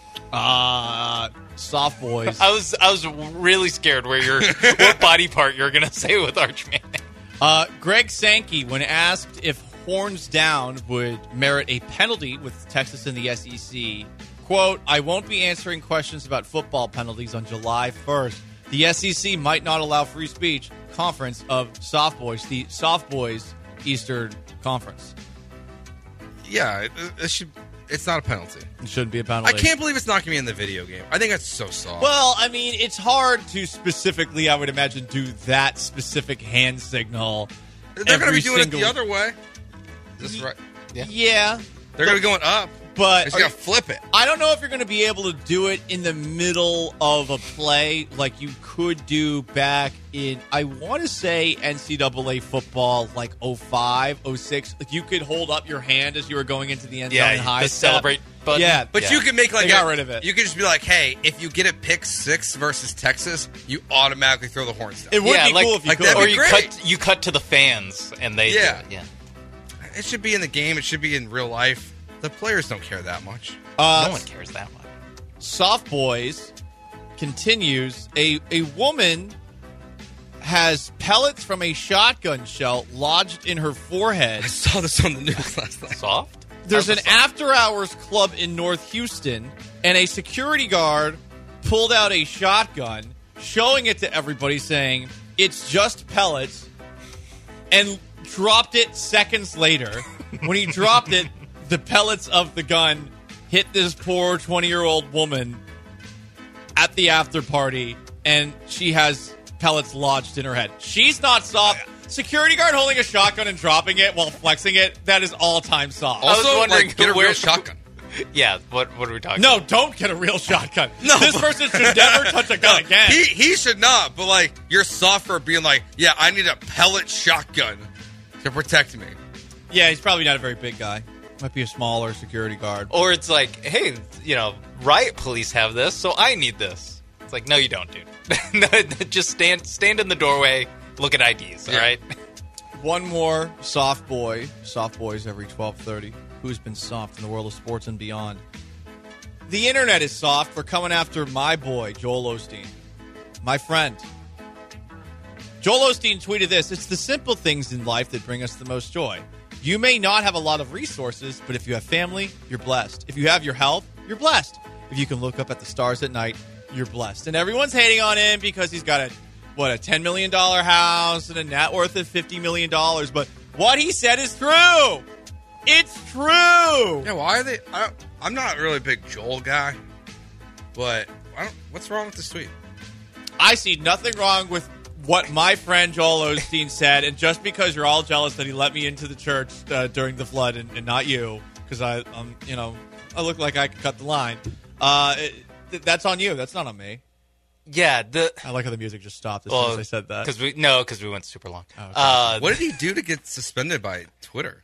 Uh, soft boys. I was I was really scared where your what body part you're gonna say with Arch Manning. Uh, Greg Sankey, when asked if horns down would merit a penalty with Texas in the S E C, quote, I won't be answering questions about football penalties on July first. The S E C might not allow free speech. Conference of Soft Boys, the Soft Boys Eastern Conference. Yeah, it, it should. It's not a penalty. It shouldn't be a I penalty. can't believe it's not going to be in the video game. I think that's so soft. Well, I mean, it's hard to specifically, I would imagine, do that specific hand signal. They're going to every be doing single- it the other way. Is this right? Yeah. They're going to be going up. But It's going to flip it. I don't know if you're going to be able to do it in the middle of a play like you could do back in, I want to say, N C double A football, like oh five, oh six. Like you could hold up your hand as you were going into the end zone Yeah, and high the step. celebrate button. Yeah, But Yeah. you can make like They got a- rid of it. You could just be like, hey, if you get a pick six versus Texas, you automatically throw the horns down. It would yeah, be like, cool if you like could. that'd or be you great. cut you cut to the fans and they Yeah. do it. Yeah. It should be in the game. It should be in real life. The players don't care that much. Uh, No one cares that much. Soft Boys continues. A, a woman has pellets from a shotgun shell lodged in her forehead. I saw this on the news last night. Soft? There's an after-hours club in North Houston, and a security guard pulled out a shotgun, showing it to everybody, saying, it's just pellets, and dropped it seconds later. When he dropped it, the pellets of the gun hit this poor twenty-year-old woman at the after party, and she has pellets lodged in her head. She's not soft. Security guard holding a shotgun and dropping it while flexing it, that is all-time soft. Also, I was wondering like, get a where- real shotgun. Yeah, what what are we talking No, about? don't get a real shotgun. No, This but- person should never touch a gun again. He he should not, but like you're soft for being like, yeah, I need a pellet shotgun to protect me. Yeah, he's probably not a very big guy. Might be a smaller security guard. Or it's like, hey, you know, riot police have this, so I need this. It's like, no, you don't, dude. No, just stand stand in the doorway, look at I Ds, all Yeah. right? One more soft boy. Soft boys every twelve thirty. Who's been soft in the world of sports and beyond? The internet is soft for coming after my boy, Joel Osteen. My friend. Joel Osteen tweeted this: it's the simple things in life that bring us the most joy. You may not have a lot of resources, but if you have family, you're blessed. If you have your health, you're blessed. If you can look up at the stars at night, you're blessed. And everyone's hating on him because he's got a, what, a ten million dollars house and a net worth of fifty million dollars. But what he said is true. It's true. Yeah, why are they? I don't, I'm not really a big Joel guy, but I don't, what's wrong with this tweet? I see nothing wrong with what my friend Joel Osteen said, and just because you're all jealous that he let me into the church uh, during the flood and, and not you, because I, um, you know, I look like I could cut the line. Uh, it, th- that's on you. That's not on me. Yeah, the I like how the music just stopped as well, soon as I said that. Because we no, because we went super long. Oh, okay. uh, What did he do to get suspended by Twitter?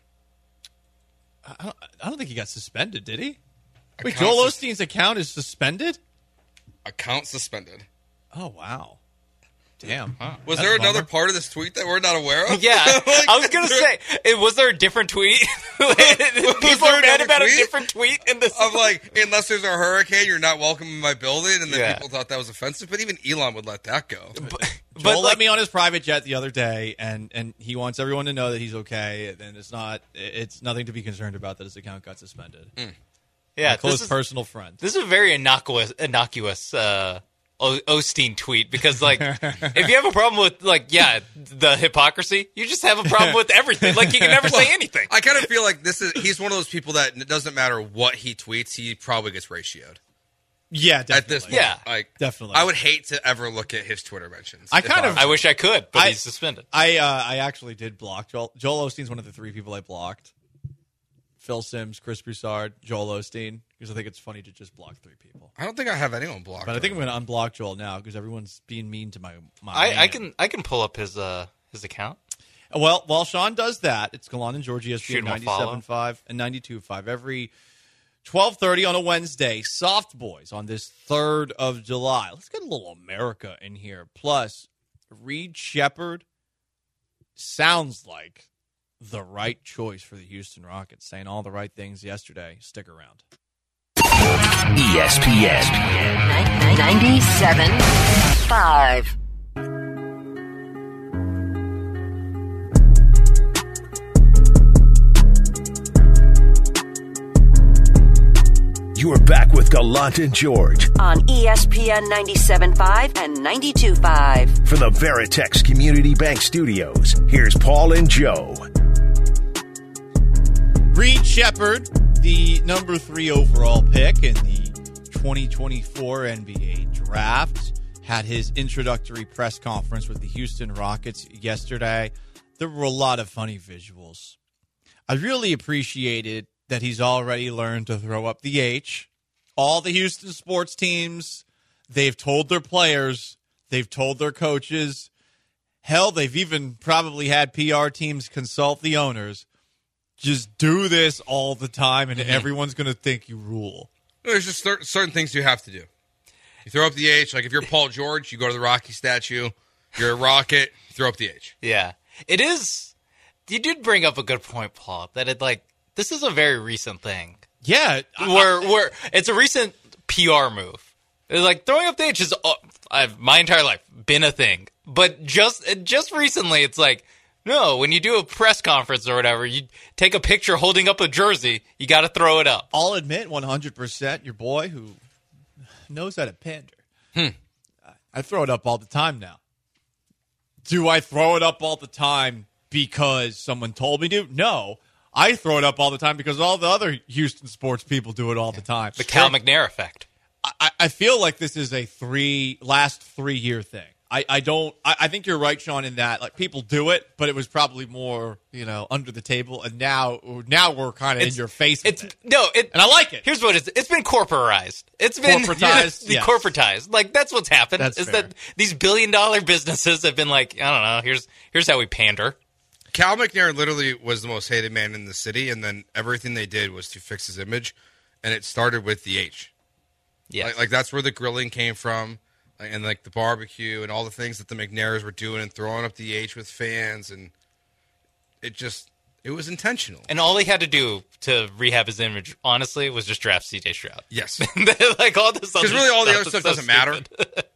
I don't, I don't think he got suspended, did he? Wait, Account Joel sus- Osteen's account is suspended? Account suspended. Oh, wow. Damn. Was That's there a bummer. another part of this tweet that we're not aware of? Yeah, Like, I was gonna there- say, it, was there a different tweet? People there are mad another about a tweet? different tweet in this. Of like, unless there's a hurricane, you're not welcome in my building, and then Yeah. people thought that was offensive. But even Elon would let that go. but Joel like, let me on his private jet the other day, and, and he wants everyone to know that he's okay, and it's not, it's nothing to be concerned about that his account got suspended. yeah, My close this is, personal friend. this is a very innocuous, innocuous uh, o- Osteen tweet because, like, if you have a problem with, like, yeah, the hypocrisy, you just have a problem with everything. Like, you can never say anything. I kind of feel like this is he's one of those people that it doesn't matter what he tweets, he probably gets ratioed. Yeah, definitely. At this point, Yeah. like Definitely. I would hate to ever look at his Twitter mentions. I if kind of- was- I wish I could, but I- he's suspended. I uh, I actually did block Joel. Joel Osteen's one of the three people I blocked. Phil Simms, Chris Broussard, Joel Osteen, because I think it's funny to just block three people. I don't think I have anyone blocked. But I think I'm going to unblock Joel now because everyone's being mean to my my. I, I man. can I can pull up his uh his account. Well, while Sean does that, it's Galan and George, E S P Shoot N him a follow. ninety-seven point five and ninety-two point five every twelve thirty on a Wednesday. Soft Boys on this third of July. Let's get a little America in here. Plus, Reed Shepherd sounds like the right choice for the Houston Rockets, saying all the right things yesterday. Stick around. E S P N. ninety-seven point five. You are back with Gallant and George On E S P N ninety-seven point five and ninety-two point five. from the Veritex Community Bank Studios. Here's Paul and Joe. Reed Shepherd, the number three overall pick in the twenty twenty-four N B A draft, had his introductory press conference with the Houston Rockets yesterday. There were a lot of funny visuals. I really appreciated that he's already learned to throw up the H. All the Houston sports teams, they've told their players, they've told their coaches. Hell, they've even probably had P R teams consult the owners. Just do this all the time, and everyone's going to think you rule. There's just cer- certain things you have to do. You throw up the H. Like if you're Paul George, you go to the Rocky statue. You're a Rocket, you throw up the H. Yeah, it is. You did bring up a good point, Paul. That it like this is a very recent thing. Yeah. I- Where where it's a recent P R move. It's like throwing up the H is uh, I've my entire life been a thing, but just just recently it's like No, when you do a press conference or whatever, you take a picture holding up a jersey. You got to throw it up. I'll admit, one hundred percent, your boy who knows how to pander. Hmm. I throw it up all the time now. Do I throw it up all the time because someone told me to? No. I throw it up all the time because all the other Houston sports people do it all the time. The Cal McNair effect. I, I feel like this is a three last three year thing. I, I don't. I, I think you're right, Sean, in that like people do it, but it was probably more you know under the table, and now now we're kind of in your face. With It's it. no, it, and I like it. Here's what it's. It's been corporatized. It's been Corporatized, yeah, yes. corporatized. Like that's what's happened. That's is fair. that these billion dollar businesses have been like, I don't know. Here's here's how we pander. Cal McNair literally was the most hated man in the city, and then everything they did was to fix his image, and it started with the H. Yeah, Like, like that's where the grilling came from, and like the barbecue and all the things that the McNairs were doing and throwing up the H with fans, and it just it was intentional. and all he had to do to rehab his image, honestly, was just draft C J Stroud. Yes, like all this, because really all the other is stuff so doesn't matter. stupid.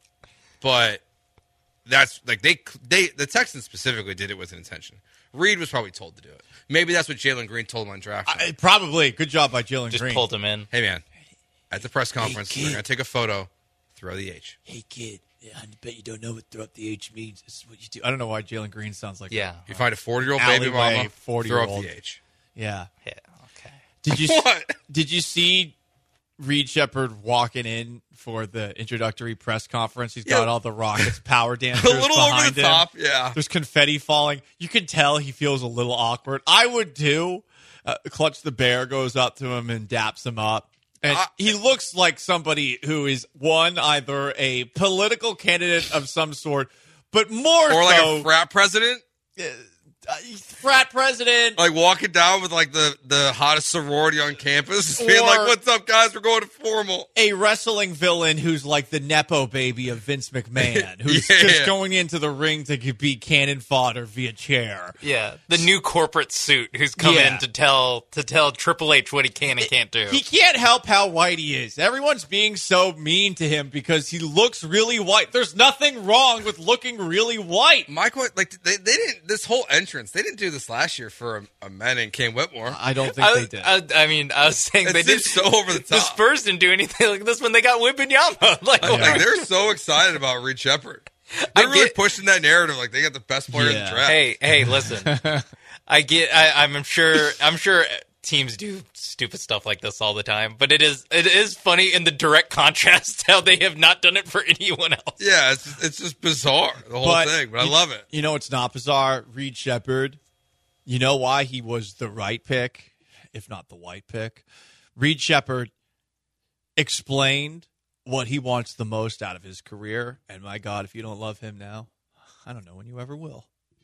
But that's like they they the Texans specifically did it with an intention. Reed was probably told to do it. Maybe that's what Jalen Green told him on draft night. I, probably good job by Jalen Just Green. pulled him in. Hey man, at the press conference, kid. we're gonna take a photo, throw the H. Hey kid, I bet you don't know what throw up the H means. This is what you do. I don't know why Jalen Green sounds like Yeah. that. You find a forty-year-old baby Alleyway, mama, throw up forty-year-old. the H. Yeah. Yeah. Okay. Did you What? did you see Reed Shepherd walking in for the introductory press conference? He's got Yeah. all the Rockets power dancers A little behind over the him. top, yeah. There's confetti falling. You can tell he feels a little awkward. I would too. Uh, Clutch the Bear goes up to him and daps him up. And Uh, he looks like somebody who is, one, either a political candidate of some sort, but more Or like so, a frat president, uh, frat president. like walking down with like the, the hottest sorority on campus, being Or- like, "What's up, guys? We're going to formal." A wrestling villain who's like the Nepo baby of Vince McMahon, who's Yeah. just going into the ring to be cannon fodder via chair. Yeah, the new corporate suit who's come Yeah. in to tell to tell Triple H what he can and can't do. He can't help how white he is. Everyone's being so mean to him because he looks really white. There's nothing wrong with looking really white. My point, like they, they didn't this whole entrance. They didn't do this last year for a, a men and Cam Whitmore. I don't think I, they was- did. I, I mean, I was saying It they did seems so over the The top. Spurs didn't do anything like this when they got Wembanyama. Like, Yeah. Like they're so excited about Reed Shepherd. I They're really get- pushing that narrative. Like they got the best player in Yeah. the draft. hey, hey, listen. I get. I, I'm sure. I'm sure teams do stupid stuff like this all the time. But it is. It is funny in the direct contrast how they have not done it for anyone else. Yeah, it's just, it's just bizarre the whole But thing. But I you- love it. You know, it's not bizarre. Reed Shepherd, you know why he was the right pick, if not the white pick? Reed Shepherd explained what he wants the most out of his career. And my God, if you don't love him now, I don't know when you ever will.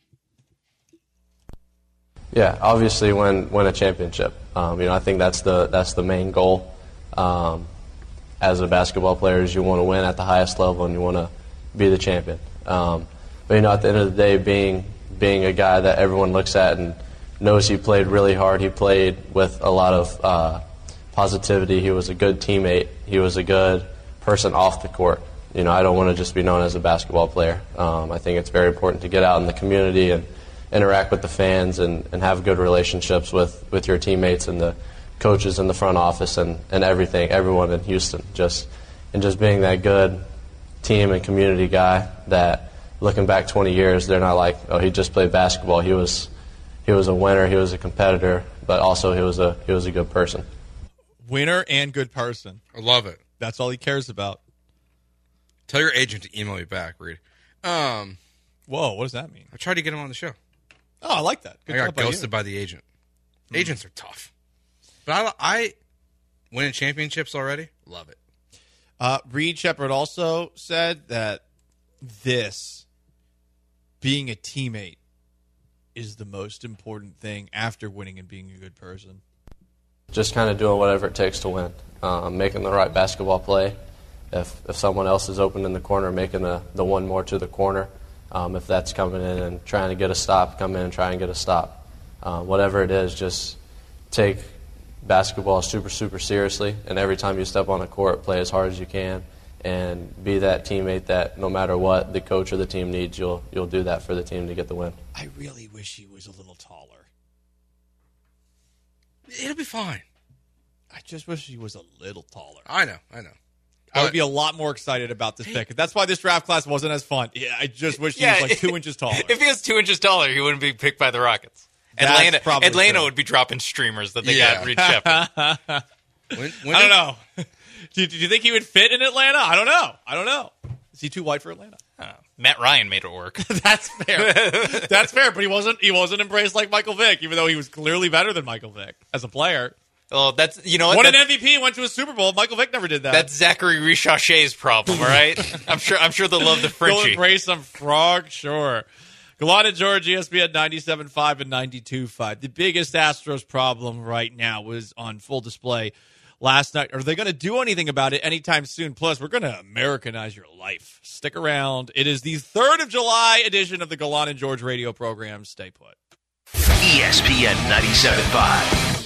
Yeah, obviously win win a championship. Um, you know, I think that's the that's the main goal. Um, as a basketball player, is you want to win at the highest level and you want to be the champion. Um, but you know, at the end of the day, being being a guy that everyone looks at and knows he played really hard, he played with a lot of uh, positivity. He was a good teammate. He was a good person off the court. You know, I don't want to just be known as a basketball player. Um, I think it's very important to get out in the community and interact with the fans and, and have good relationships with, with your teammates and the coaches in the front office and, and everything, everyone in Houston. Just and just being that good team and community guy that looking back twenty years, they're not like, oh, he just played basketball. He was he was a winner, he was a competitor, but also he was a he was a good person. Winner and good person. I love it. That's all he cares about. Tell your agent to email me back, Reed. Um, Whoa, what does that mean? I tried to get him on the show. Oh, I like that. Good I got job by ghosted you. by the agent. Agents are tough, but I, I winning championships already. Love it. Uh, Reed Shepherd also said that this, being a teammate, is the most important thing after winning and being a good person. Just kind of doing whatever it takes to win, um, making the right basketball play. If if someone else is open in the corner, making the, the one more to the corner. Um, if that's coming in and trying to get a stop, come in and try and get a stop. Uh, whatever it is, just take basketball super, super seriously. And every time you step on a court, play as hard as you can and be that teammate that no matter what the coach or the team needs, you'll you'll do that for the team to get the win. I really wish he was a little taller. It'll be fine. I just wish he was a little taller. I know, I know. I would be a lot more excited about this pick. That's why this draft class wasn't as fun. Yeah, I just wish he Yeah, was like two inches taller. If he was two inches taller, he wouldn't be picked by the Rockets. That's Atlanta, probably Atlanta true. would be dropping streamers that they Yeah. got Reed Shepherd. When, when I don't did- know. do, do you think he would fit in Atlanta? I don't know. I don't know. Is he too white for Atlanta? Uh, Matt Ryan made it work. That's fair. That's fair. But he wasn't. He wasn't embraced like Michael Vick, even though he was clearly better than Michael Vick as a player. Well, that's you know what Won an that's, M V P and went to a Super Bowl. Michael Vick never did that. that's Zachary Richauche's problem, all right? I'm sure. I'm sure they'll love the Go Frenchie. embrace some frog, sure. Gallant and George, E S P N ninety-seven point five and ninety-two point five. The biggest Astros problem right now was on full display last night. Are they going to do anything about it anytime soon? Plus, we're going to Americanize your life. Stick around. It is the third of July edition of the Gallant and George radio program. Stay put. E S P N ninety-seven point five.